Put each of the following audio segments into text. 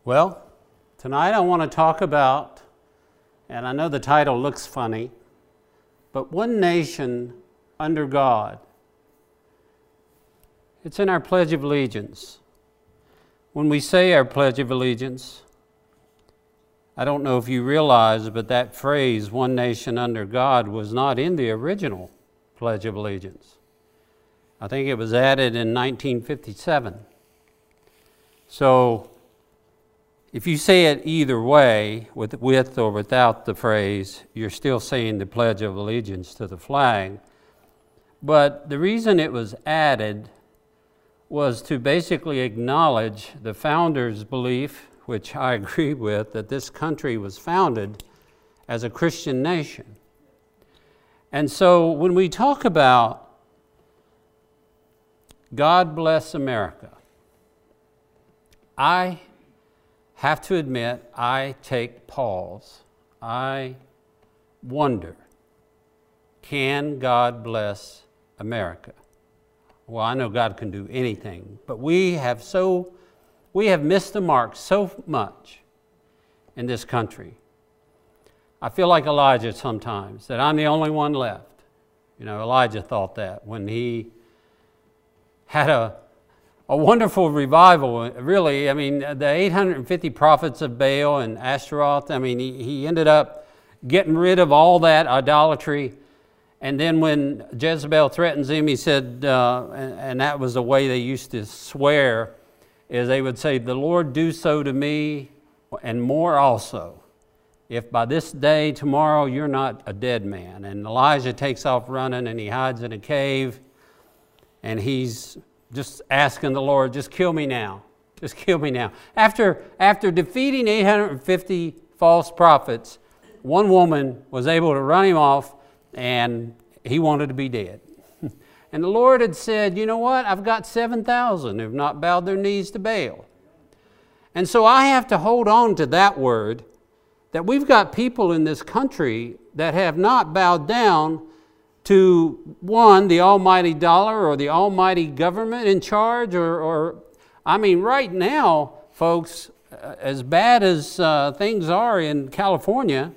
Well, tonight I want to talk about, and I know the title looks funny, but one nation under God. It's in our Pledge of Allegiance. When we say our Pledge of Allegiance, I don't know if you realize, but that phrase, one nation under God, was not in the original Pledge of Allegiance. I think it was added in 1957. So, if you say it either way, with or without the phrase, you're still saying the Pledge of Allegiance to the flag. But the reason it was added was to basically acknowledge the founders' belief, which I agree with, that this country was founded as a Christian nation. And so when we talk about God bless America, I have to admit, I take pause. I wonder, can God bless America? Well, I know God can do anything, but we have missed the mark so much in this country. I feel like Elijah sometimes, that I'm the only one left. You know, Elijah thought that when he had a wonderful revival, really. I mean, the 850 prophets of Baal and Ashtaroth, I mean, he ended up getting rid of all that idolatry. And then when Jezebel threatens him, he said, and that was the way they used to swear, is they would say, "The Lord do so to me, and more also, if by this day tomorrow you're not a dead man." And Elijah takes off running, and he hides in a cave, and he's just asking the Lord, just kill me now. Just kill me now. After defeating 850 false prophets, one woman was able to run him off, and he wanted to be dead. And the Lord had said, you know what? I've got 7,000 who have not bowed their knees to Baal. And so I have to hold on to that word, that we've got people in this country that have not bowed down to, one, the almighty dollar or the almighty government in charge, or I mean, right now, folks, as bad as things are in California,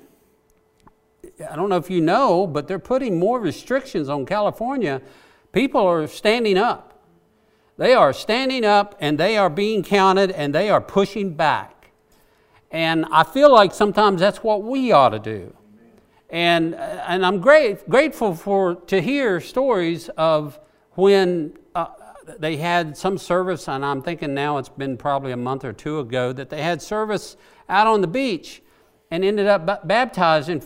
I don't know if you know, but they're putting more restrictions on California. People are standing up. They are standing up, and they are being counted, and they are pushing back. And I feel like sometimes that's what we ought to do. And I'm grateful to hear stories of when they had some service, and I'm thinking now it's been probably a month or two ago, that they had service out on the beach and ended up baptizing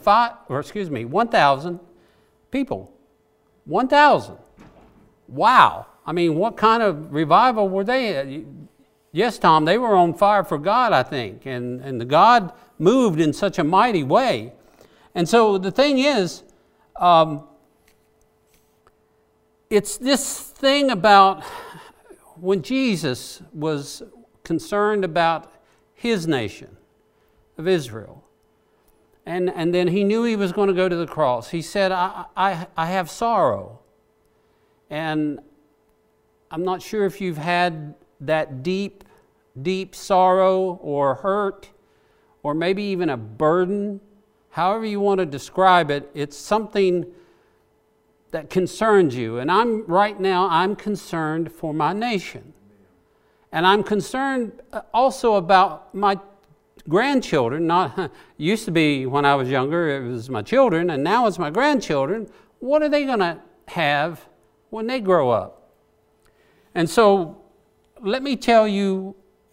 1,000 people. 1,000. Wow. I mean, what kind of revival were they? Yes, Tom, they were on fire for God, I think, and the God moved in such a mighty way. And so the thing is, it's this thing about when Jesus was concerned about his nation of Israel, and then he knew he was going to go to the cross. He said, I have sorrow. And I'm not sure if you've had that deep, deep sorrow or hurt, or maybe even a burden. However you want to describe it, it's something that concerns you. And right now I'm concerned for my nation. And I'm concerned also about my grandchildren. Used to be when I was younger, it was my children, and now it's my grandchildren. What are they going to have when they grow up? And so let me tell you,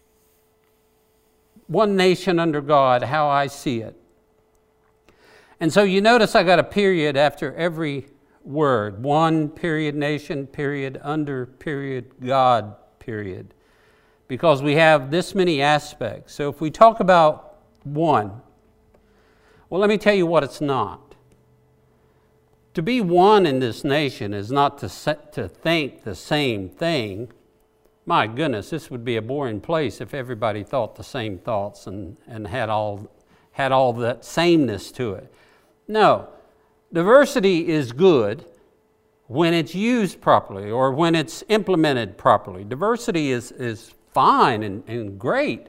one nation under God, how I see it. And so you notice I got a period after every word. One, period, nation, period, under, period, God, period. Because we have this many aspects. So if we talk about one, well, let me tell you what it's not. To be one in this nation is not to think the same thing. My goodness, this would be a boring place if everybody thought the same thoughts and had all that sameness to it. No, diversity is good when it's used properly or when it's implemented properly. Diversity is fine and great.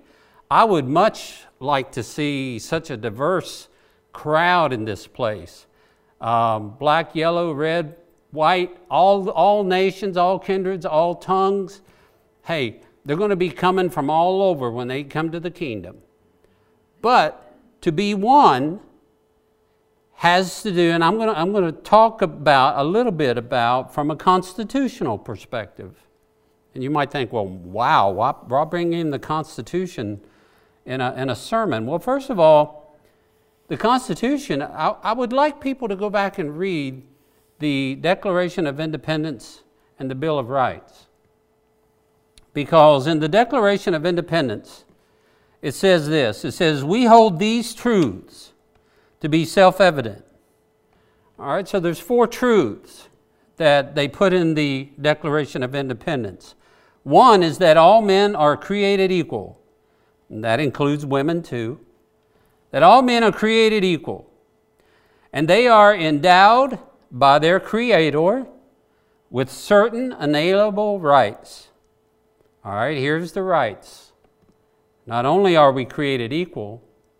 I would much like to see such a diverse crowd in this place. Black, yellow, red, white, all nations, all kindreds, all tongues. Hey, they're going to be coming from all over when they come to the kingdom. But to be one has to do, and I'm going to talk about a little bit about from a constitutional perspective. And you might think, well, wow, why bring in the Constitution in a sermon? Well, first of all, the Constitution, I would like people to go back and read the Declaration of Independence and the Bill of Rights. Because in the Declaration of Independence, it says this. It says, we hold these truths to be self-evident. All right, so there's 4 truths that they put in the Declaration of Independence. One is that all men are created equal. And that includes women too. That all men are created equal. And they are endowed by their Creator with certain inalienable rights. All right, here's the rights. Not only are we created equal,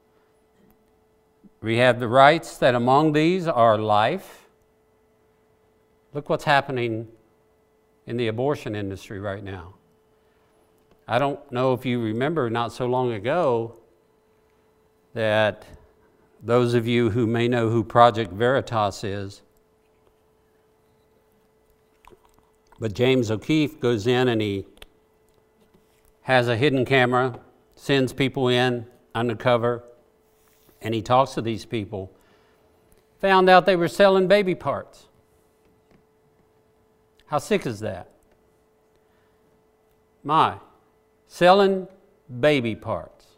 we have the rights that among these are life. Look what's happening in the abortion industry right now. I don't know if you remember not so long ago that those of you who may know who Project Veritas is, but James O'Keefe goes in and he has a hidden camera, sends people in undercover, and he talks to these people. Found out they were selling baby parts. How sick is that? Selling baby parts.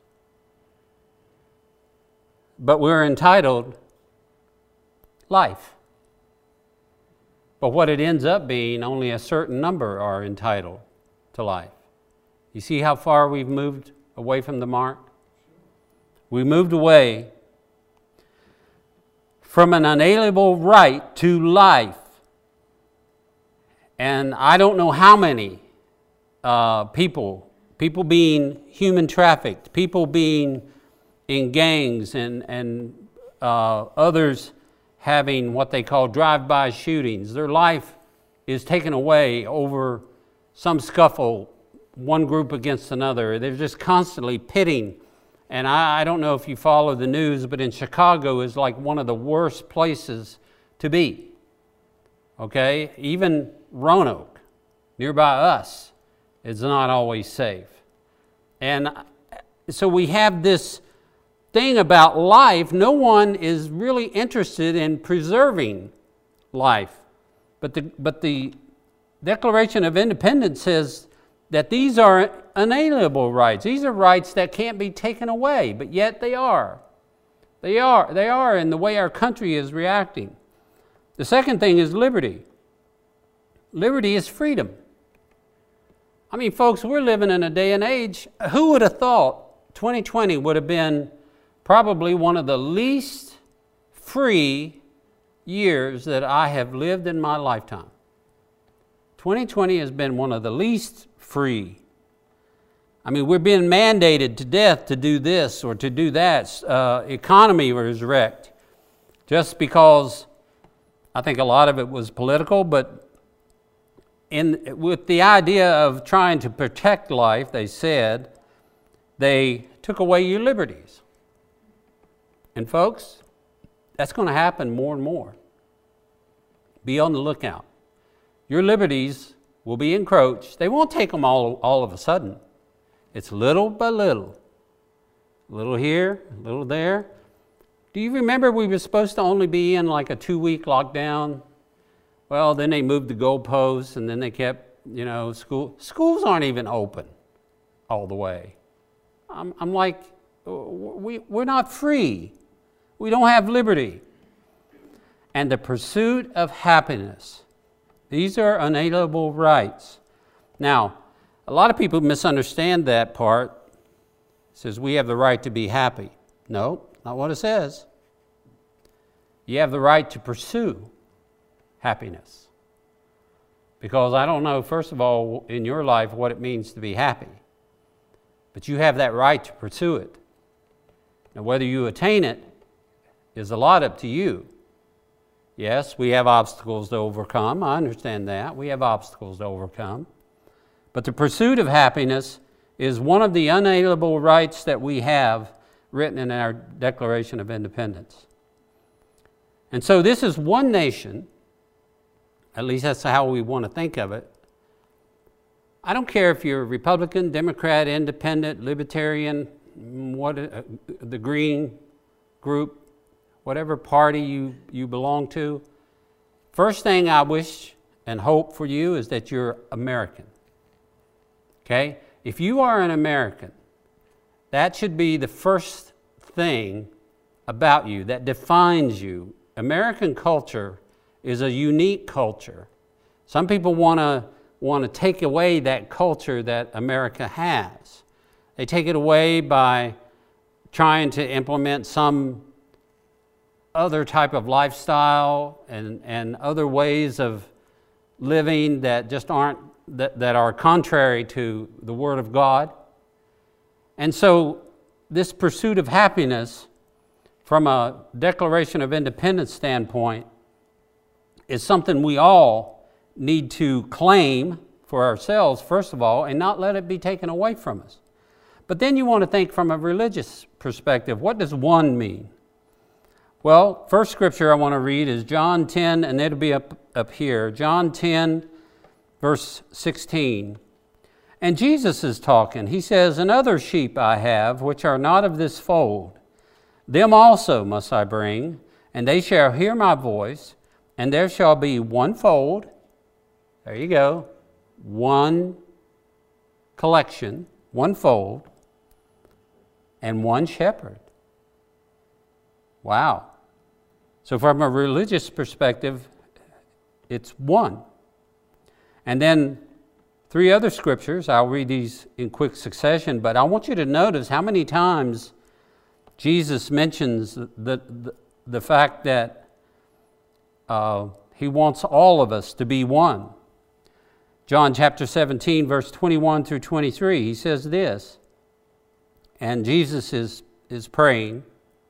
But we're entitled life. But what it ends up being, only a certain number are entitled to life. You see how far we've moved away from the mark? We moved away from an unalienable right to life. And I don't know how many people being human trafficked, people being in gangs and others having what they call drive-by shootings. Their life is taken away over some scuffle, one group against another. They're just constantly pitting. And I don't know if you follow the news, but in Chicago is like one of the worst places to be. Okay? Even Roanoke, nearby us, is not always safe. And so we have this thing about life. No one is really interested in preserving life. But the Declaration of Independence says that these are unalienable rights. These are rights that can't be taken away, but yet they are. They are in the way our country is reacting. The second thing is liberty. Liberty is freedom. I mean, folks, we're living in a day and age. Who would have thought 2020 would have been probably one of the least free years that I have lived in my lifetime? 2020 has been one of the least free. I mean, we're being mandated to death to do this or to do that. Economy was wrecked just because I think a lot of it was political, but with the idea of trying to protect life, they said, they took away your liberties. And folks, that's going to happen more and more. Be on the lookout. Your liberties will be encroached. They won't take them all of a sudden. It's little by little. A little here, a little there. Do you remember we were supposed to only be in like a 2-week lockdown? Well, then they moved the goalposts, and then they kept, schools aren't even open all the way. I'm like, we're not free. We don't have liberty. And the pursuit of happiness. These are unalienable rights. Now, a lot of people misunderstand that part. It says we have the right to be happy. No, not what it says. You have the right to pursue happiness. Because I don't know, first of all, in your life what it means to be happy. But you have that right to pursue it. Now, whether you attain it is a lot up to you. Yes, we have obstacles to overcome. I understand that. We have obstacles to overcome. But the pursuit of happiness is one of the unalienable rights that we have written in our Declaration of Independence. And so this is one nation, at least that's how we want to think of it. I don't care if you're Republican, Democrat, Independent, Libertarian, the Green group, whatever party you belong to. First thing I wish and hope for you is that you're American. Okay? If you are an American, that should be the first thing about you that defines you. American culture is a unique culture. Some people want to take away that culture that America has. They take it away by trying to implement some other type of lifestyle and other ways of living that just aren't, that are contrary to the Word of God. And so this pursuit of happiness from a Declaration of Independence standpoint is something we all need to claim for ourselves, first of all, and not let it be taken away from us. But then you want to think from a religious perspective. What does one mean? Well, first scripture I want to read is John 10, and it'll be up here. John 10, verse 16. And Jesus is talking. He says, "And other sheep I have, which are not of this fold. Them also must I bring, and they shall hear my voice, and there shall be one fold." There you go. One collection, one fold, and one shepherd. Wow. So from a religious perspective, it's one. And then 3 other scriptures. I'll read these in quick succession, but I want you to notice how many times Jesus mentions the fact that he wants all of us to be one. John chapter 17, verse 21 through 23, he says this, and Jesus is praying.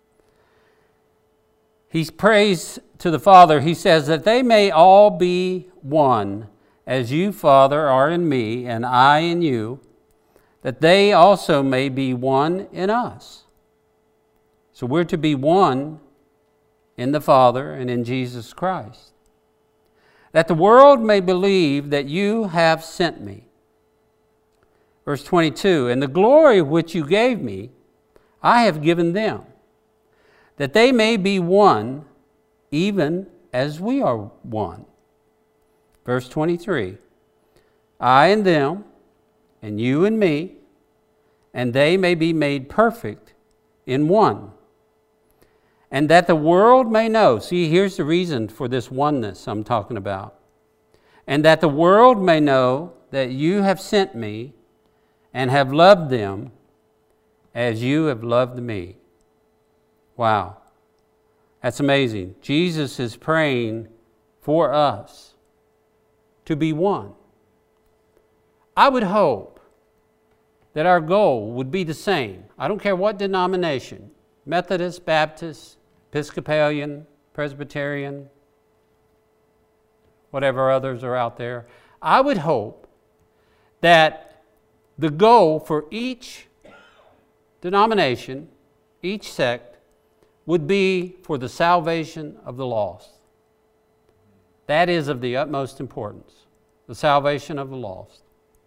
He prays to the Father. He says that they may all be one, as you, Father, are in me, and I in you, that they also may be one in us. So we're to be one in the Father and in Jesus Christ. That the world may believe that you have sent me. Verse 22, and the glory which you gave me, I have given them, that they may be one, even as we are one. Verse 23, I and them, and you and me, and they may be made perfect in one. And that the world may know, see, here's the reason for this oneness I'm talking about. And that the world may know that you have sent me and have loved them as you have loved me. Wow. That's amazing. Jesus is praying for us to be one. I would hope that our goal would be the same. I don't care what denomination, Methodist, Baptist, Episcopalian, Presbyterian, whatever others are out there. I would hope that the goal for each denomination, each sect, would be for the salvation of the lost. That is of the utmost importance, the salvation of the lost.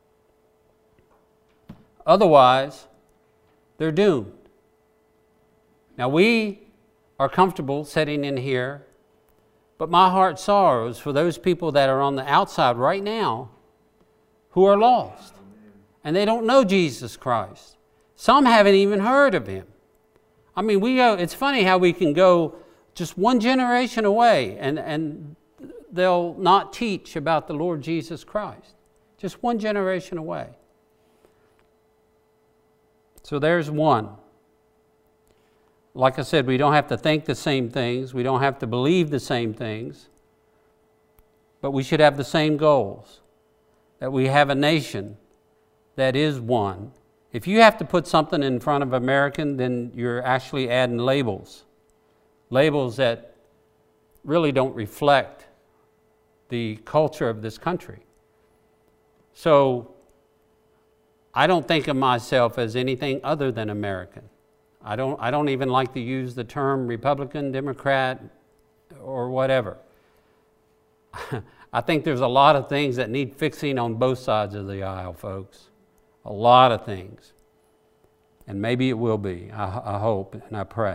Otherwise, they're doomed. Now we are comfortable sitting in here, but my heart sorrows for those people that are on the outside right now who are lost. And they don't know Jesus Christ. Some haven't even heard of him. I mean, it's funny how we can go just one generation away and they'll not teach about the Lord Jesus Christ. Just one generation away. So there's one. Like I said, we don't have to think the same things. We don't have to believe the same things. But we should have the same goals. That we have a nation that is one If you have to put something in front of American, then you're actually adding labels. Labels that really don't reflect the culture of this country. So I don't think of myself as anything other than American. I don't even like to use the term Republican, Democrat, or whatever. I think there's a lot of things that need fixing on both sides of the aisle, folks. A lot of things. And maybe it will be, I hope and I pray.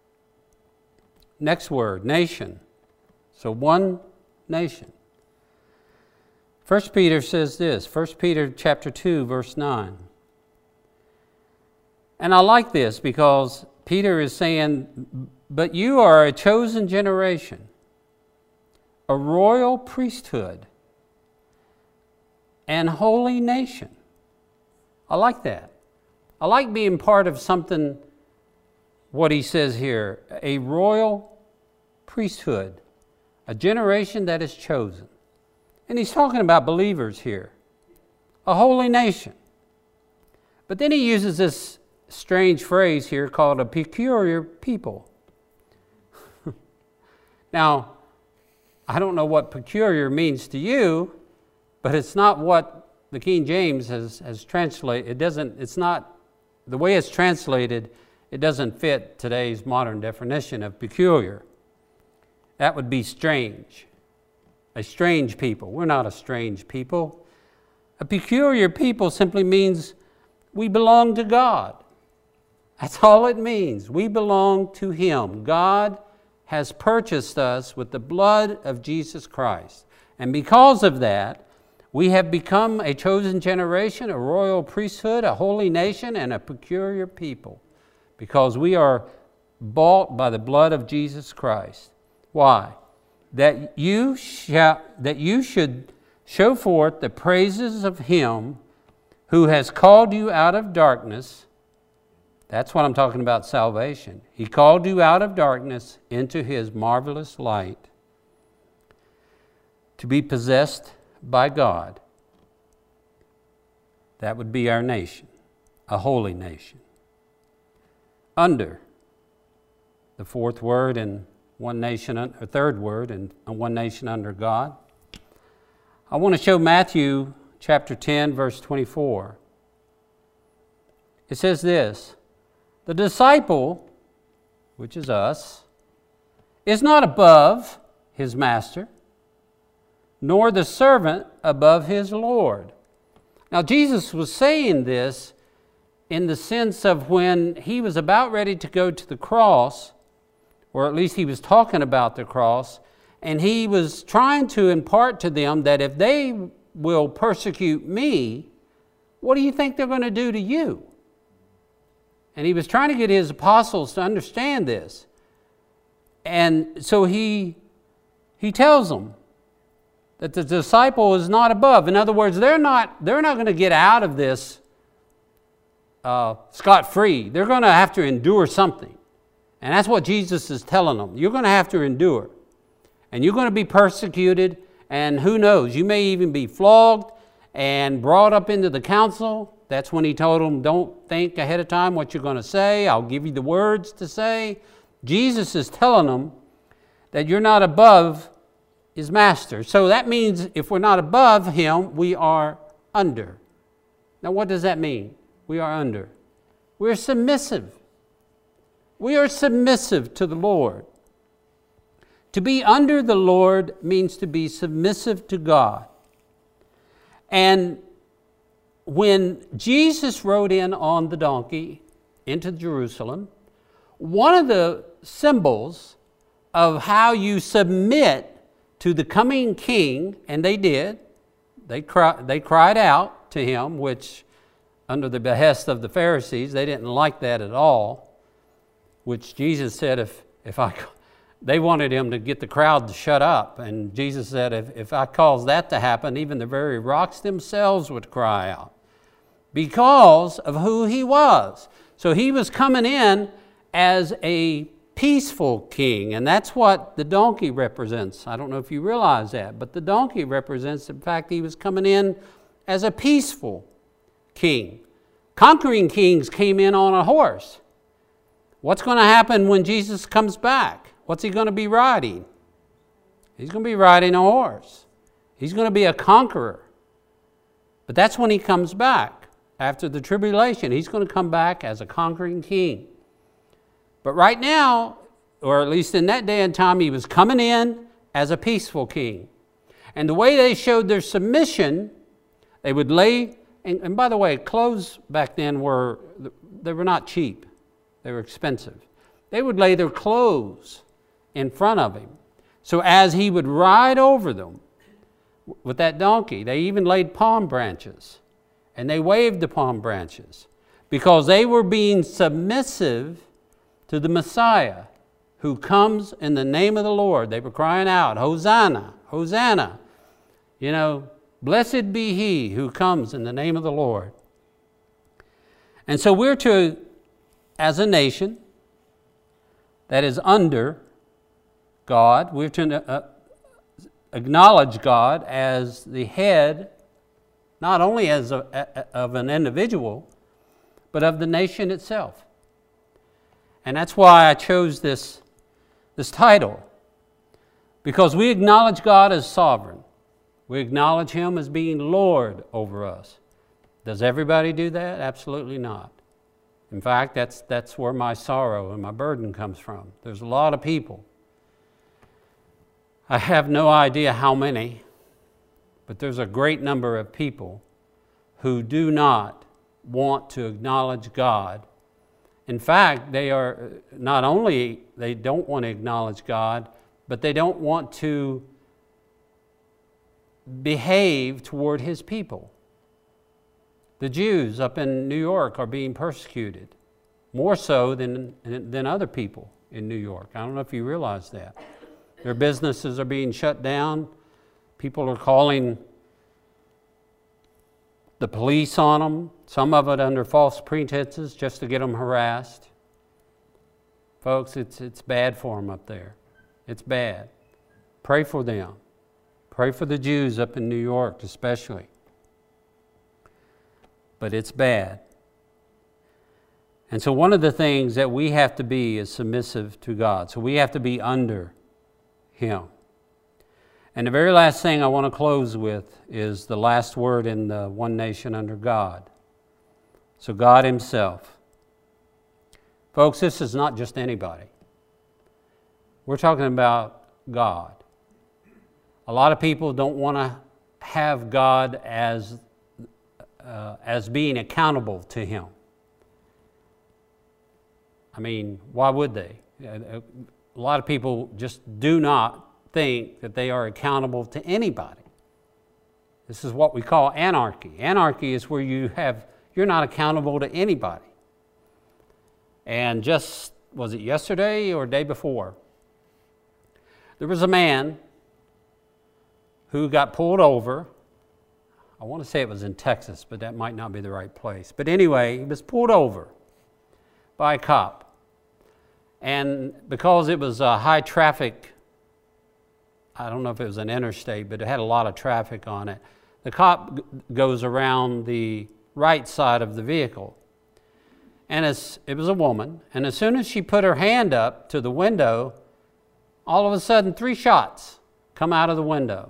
Next word, nation. So one nation. 1 Peter says this, 1 Peter chapter 2, verse 9. And I like this because Peter is saying, but you are a chosen generation, a royal priesthood, and holy nation. I like that. I like being part of something, what he says here, a royal priesthood, a generation that is chosen. And he's talking about believers here, a holy nation. But then he uses this strange phrase here called a peculiar people. Now, I don't know what peculiar means to you, but it's not what the King James has translated. It's not, the way it's translated, it doesn't fit today's modern definition of peculiar. That would be strange. A strange people. We're not a strange people. A peculiar people simply means we belong to God. That's all it means. We belong to Him. God has purchased us with the blood of Jesus Christ. And because of that, we have become a chosen generation, a royal priesthood, a holy nation, and a peculiar people. Because we are bought by the blood of Jesus Christ. Why? That you should show forth the praises of Him who has called you out of darkness. That's what I'm talking about, salvation. He called you out of darkness into His marvelous light to be possessed by God. That would be our nation, a holy nation. Under, the fourth word in one nation, or third word in one nation under God. I want to show Matthew chapter 10, verse 24. It says this, the disciple, which is us, is not above his master, nor the servant above his Lord. Now, Jesus was saying this in the sense of when He was about ready to go to the cross, or at least He was talking about the cross, and He was trying to impart to them that if they will persecute me, what do you think they're going to do to you? And He was trying to get His apostles to understand this. And so He tells them that the disciple is not above. In other words, they're not going to get out of this scot-free. They're going to have to endure something. And that's what Jesus is telling them. You're going to have to endure. And you're going to be persecuted. And who knows, you may even be flogged and brought up into the council. That's when He told them, don't think ahead of time what you're going to say. I'll give you the words to say. Jesus is telling them that you're not above His master. So that means if we're not above Him, we are under. Now what does that mean? We are under. We're submissive. We are submissive to the Lord. To be under the Lord means to be submissive to God. And when Jesus rode in on the donkey into Jerusalem, one of the symbols of how you submit to the coming king, and they did, they cried out to Him, which under the behest of the Pharisees, they didn't like that at all, which Jesus said they wanted Him to get the crowd to shut up. And Jesus said, if I cause that to happen, even the very rocks themselves would cry out because of who He was. So He was coming in as a peaceful king, and that's what the donkey represents. I don't know if you realize that, but the donkey represents the fact He was coming in as a peaceful king, Conquering kings came in on a horse. What's going to happen when Jesus comes back? What's he going to be riding? He's going to be riding a horse. He's going to be a conqueror. But that's when he comes back. After the tribulation, he's going to come back as a conquering king. But right now, or at least in that day and time, he was coming in as a peaceful king. And the way they showed their submission, they would lay, and by the way, clothes back then were not cheap. They were expensive. They would lay their clothes in front of him. So as he would ride over them with that donkey, they even laid palm branches. And they waved the palm branches because they were being submissive to the Messiah who comes in the name of the Lord. They were crying out, Hosanna, Hosanna. You know, blessed be he who comes in the name of the Lord. And so we're to, as a nation that is under God, we're to acknowledge God as the head, not only as of an individual, but of the nation itself. And that's why I chose this title, because we acknowledge God as sovereign. We acknowledge him as being Lord over us. Does everybody do that? Absolutely not. In fact, that's where my sorrow and my burden comes from. There's a lot of people. I have no idea how many, but there's a great number of people who do not want to acknowledge God. In fact, they are not only they don't want to acknowledge God, but they don't want to behave toward his people. The Jews up in New York are being persecuted, more so than other people in New York. I don't know if you realize that. Their businesses are being shut down. People are calling the police on them, some of it under false pretenses just to get them harassed. Folks, it's bad for them up there. It's bad. Pray for them. Pray for the Jews up in New York especially. But it's bad. And so one of the things that we have to be is submissive to God. So we have to be under him. And the very last thing I want to close with is the last word in the one nation under God. So God himself. Folks, this is not just anybody. We're talking about God. A lot of people don't want to have God as being accountable to him. I mean, why would they? A lot of people just do not think that they are accountable to anybody. This is what we call anarchy. Anarchy is where you're not accountable to anybody. And just, was it yesterday or day before? There was a man who got pulled over. I want to say it was in Texas, but that might not be the right place. But anyway, he was pulled over by a cop. And because it was a high traffic, I don't know if it was an interstate, but it had a lot of traffic on it, the cop goes around the right side of the vehicle. And it was a woman, and as soon as she put her hand up to the window, all of a sudden 3 shots come out of the window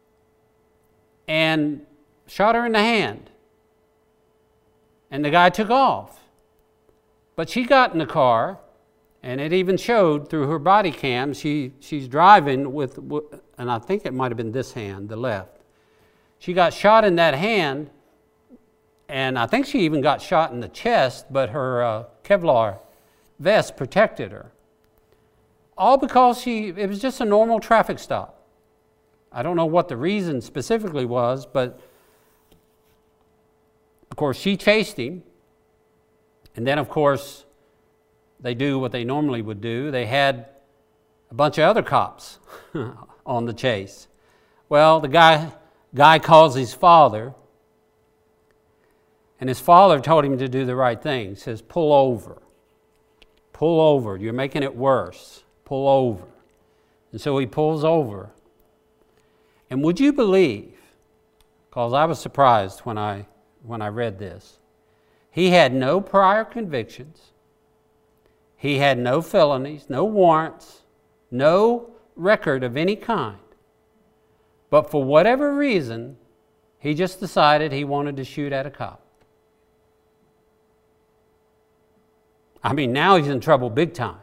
and shot her in the hand. And the guy took off. But she got in the car, and it even showed through her body cam. She's driving with, and I think it might have been this hand, the left. She got shot in that hand, and I think she even got shot in the chest, but her Kevlar vest protected her. All because it was just a normal traffic stop. I don't know what the reason specifically was, but of course she chased him. And then of course they do what they normally would do. They had a bunch of other cops on the chase. Well, the guy calls his father, and his father told him to do the right thing. He says, pull over. Pull over. You're making it worse. Pull over. And so he pulls over. And would you believe, because I was surprised when I read this, He had no prior convictions. He had no felonies, no warrants, no record of any kind. But for whatever reason, he just decided he wanted to shoot at a cop. I mean, now he's in trouble big time.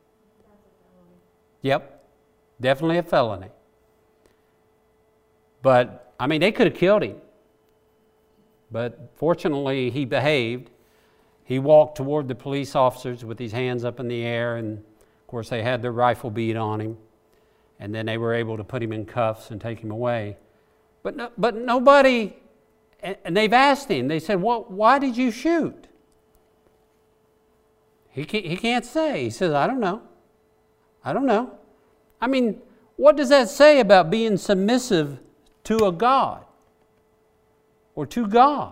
Yep, definitely a felony. But, I mean, they could have killed him. But fortunately, he behaved. He walked toward the police officers with his hands up in the air, and of course they had their rifle bead on him, and then they were able to put him in cuffs and take him away. But nobody, and they've asked him, they said, why did you shoot? He can't say. He says, I don't know. I don't know. I mean, what does that say about being submissive to a God or to God?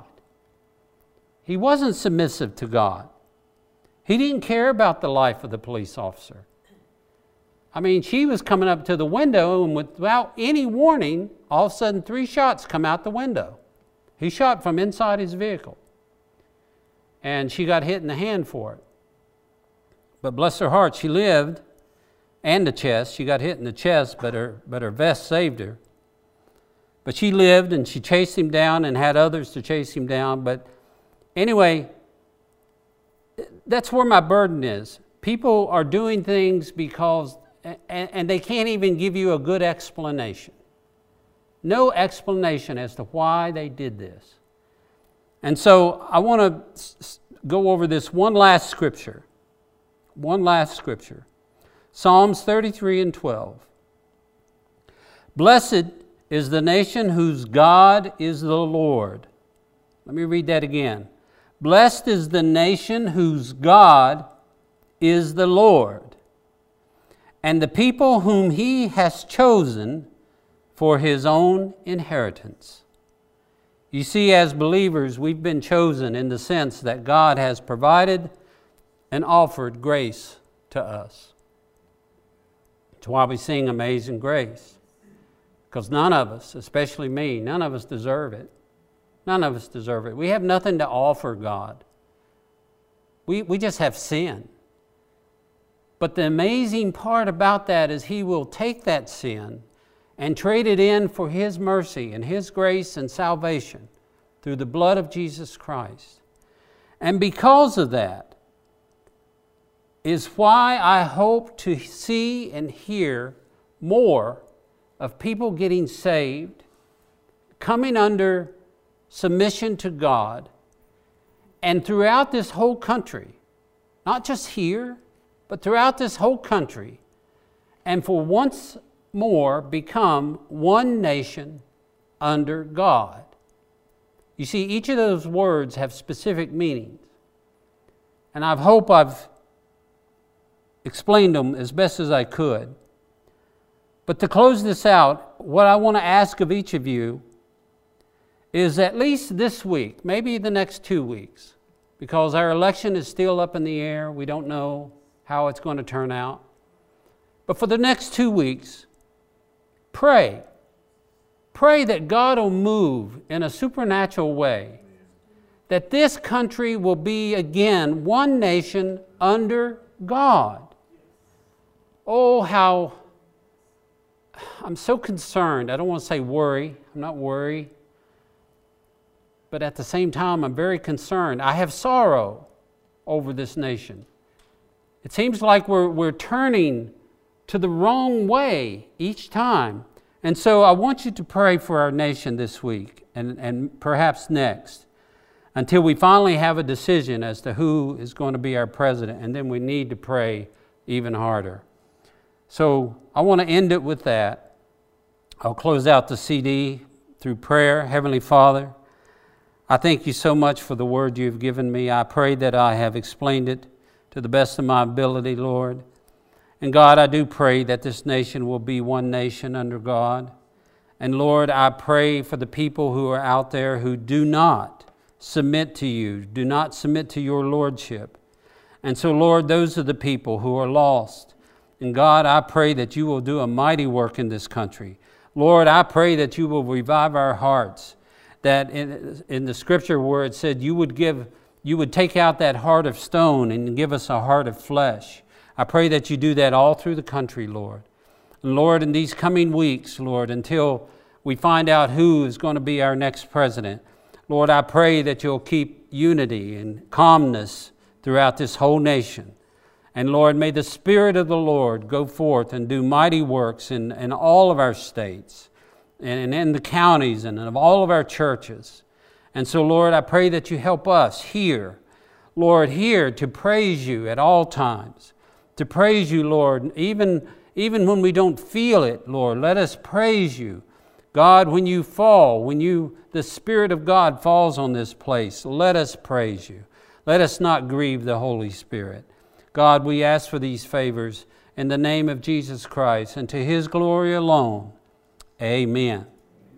He wasn't submissive to God. He didn't care about the life of the police officer. I mean, she was coming up to the window, and without any warning, all of a sudden 3 shots come out the window. He shot from inside his vehicle. And she got hit in the hand for it. But bless her heart, she lived, and the chest. She got hit in the chest, but her vest saved her. But she lived, and she chased him down and had others to chase him down. But anyway, that's where my burden is. People are doing things because, and they can't even give you a good explanation. No explanation as to why they did this. And so I want to go over this one last scripture. One last scripture. Psalms 33 and 12. Blessed is the nation whose God is the Lord. Let me read that again. Blessed is the nation whose God is the Lord, and the people whom he has chosen for his own inheritance. You see, as believers, we've been chosen in the sense that God has provided and offered grace to us. That's why we sing Amazing Grace. Because none of us, especially me, none of us deserve it. None of us deserve it. We have nothing to offer God. We just have sin. But the amazing part about that is he will take that sin and trade it in for his mercy and his grace and salvation through the blood of Jesus Christ. And because of that is why I hope to see and hear more of people getting saved, coming under submission to God, and throughout this whole country, not just here, but throughout this whole country, and for once more become one nation under God. You see, each of those words have specific meanings, and I hope I've explained them as best as I could. But to close this out, what I want to ask of each of you is at least this week, maybe the next 2 weeks, because our election is still up in the air. We don't know how it's going to turn out. But for the next 2 weeks, pray. Pray that God will move in a supernatural way, that this country will be again one nation under God. Oh, how I'm so concerned. I don't want to say worry. I'm not worried. But at the same time, I'm very concerned. I have sorrow over this nation. It seems like we're turning to the wrong way each time. And so I want you to pray for our nation this week and perhaps next, until we finally have a decision as to who is going to be our president. And then we need to pray even harder. So I want to end it with that. I'll close out the CD through prayer. Heavenly Father, I thank you so much for the word you've given me. I pray that I have explained it to the best of my ability, Lord. And God, I do pray that this nation will be one nation under God. And Lord, I pray for the people who are out there who do not submit to you, do not submit to your lordship. And so, Lord, those are the people who are lost. And God, I pray that you will do a mighty work in this country. Lord, I pray that you will revive our hearts, that in the scripture where it said you would give you would take out that heart of stone and give us a heart of flesh. I pray that you do that all through the country, Lord. And Lord, in these coming weeks, Lord, until we find out who is going to be our next president, Lord, I pray that you'll keep unity and calmness throughout this whole nation. And Lord, may the Spirit of the Lord go forth and do mighty works in all of our states and in the counties and of all of our churches. And so, Lord, I pray that you help us here, Lord, here to praise you at all times, to praise you, Lord, even when we don't feel it, Lord, let us praise you. God, when you fall, the Spirit of God falls on this place, let us praise you. Let us not grieve the Holy Spirit. God, we ask for these favors in the name of Jesus Christ and to his glory alone. Amen.